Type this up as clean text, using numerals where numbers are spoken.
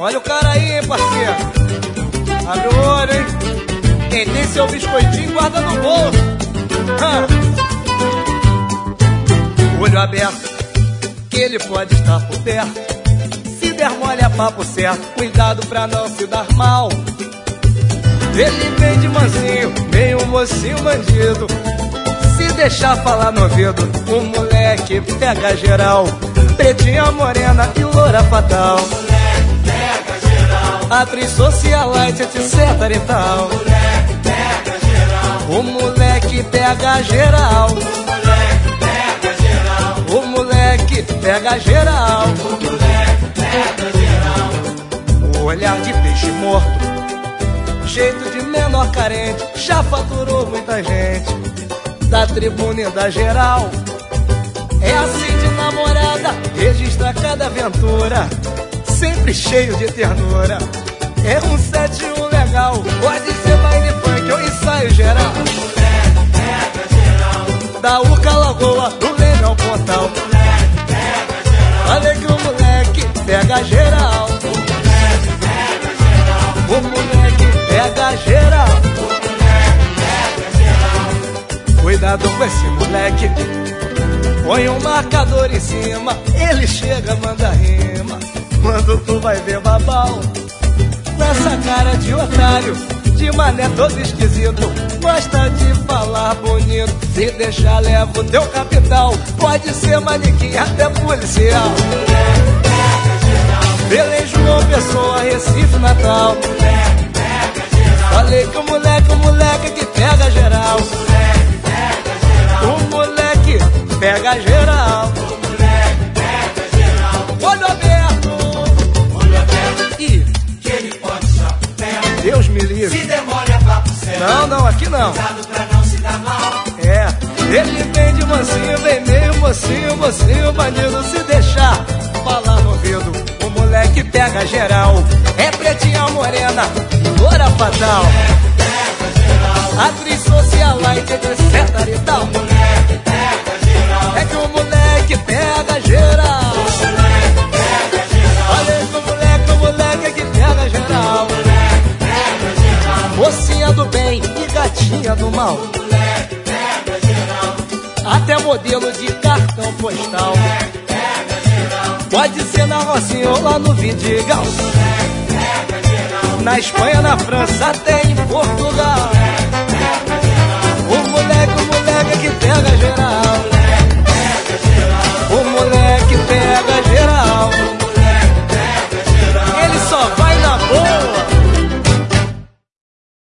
Olha o cara aí, hein, parceiro. Abre o olho, hein. Quem tem seu biscoitinho guarda no bolso. Olho aberto, que ele pode estar por perto. Se der mole é papo certo, cuidado pra não se dar mal. Ele vem de mansinho, meio mocinho bandido. Se deixar falar no ouvido, o moleque pega geral. Pretinha, morena e loura fatal. O moleque pega geral. Atriz socialite, etc e tal. O moleque pega geral. O moleque pega geral. O moleque pega geral. O moleque pega geral. O moleque pega geral. O olhar de peixe morto, jeito de menor carente, já faturou muita gente da tribuna e da geral. É assim de namorada, registra cada aventura, sempre cheio de ternura. É um 7-1 legal, pode ser baile funk ou ensaio geral. O moleque pega geral. Da Urca Lagoa, do Leme ao Pontal. O moleque pega geral. Olha que o moleque pega geral. O moleque pega geral. O moleque pega geral. O moleque pega geral. Cuidado com esse moleque, põe um marcador em cima, ele chega, manda rima. Quando tu vai ver babau, nessa cara de otário, de mané todo esquisito, gosta de falar bonito. Se deixar leva o teu capital, pode ser manequim até policial. O moleque pega geral. Belém, João Pessoa, Recife, Natal. O moleque pega geral. Falei que o moleque que pega geral. O moleque pega geral. O moleque pega geral. O moleque pega geral. Olho aberto. Olho aberto, Ih, que ele pode estar por perto. Deus me livre. Se demora é papo sério. Não, não, aqui não. Cuidado pra não se dar mal. É, ele vem de mansinho, vem meio mocinho, mocinho bandido. Se deixar falar no ouvido, o moleque pega geral. É pretinha, morena, loura fatal. O moleque pega geral. Atriz socialite, etc e tal. O moleque pega geral. É que o moleque pega geral. O moleque pega geral. Olha que o moleque que pega geral. O moleque pega geral. Mocinha do bem e gatinha do mal. O moleque pega geral. Até modelo de cartão postal. O moleque pega geral. Pode ser na Rocinha ou lá no Vidigal. O moleque pega geral. Na Espanha, na França, até em Portugal.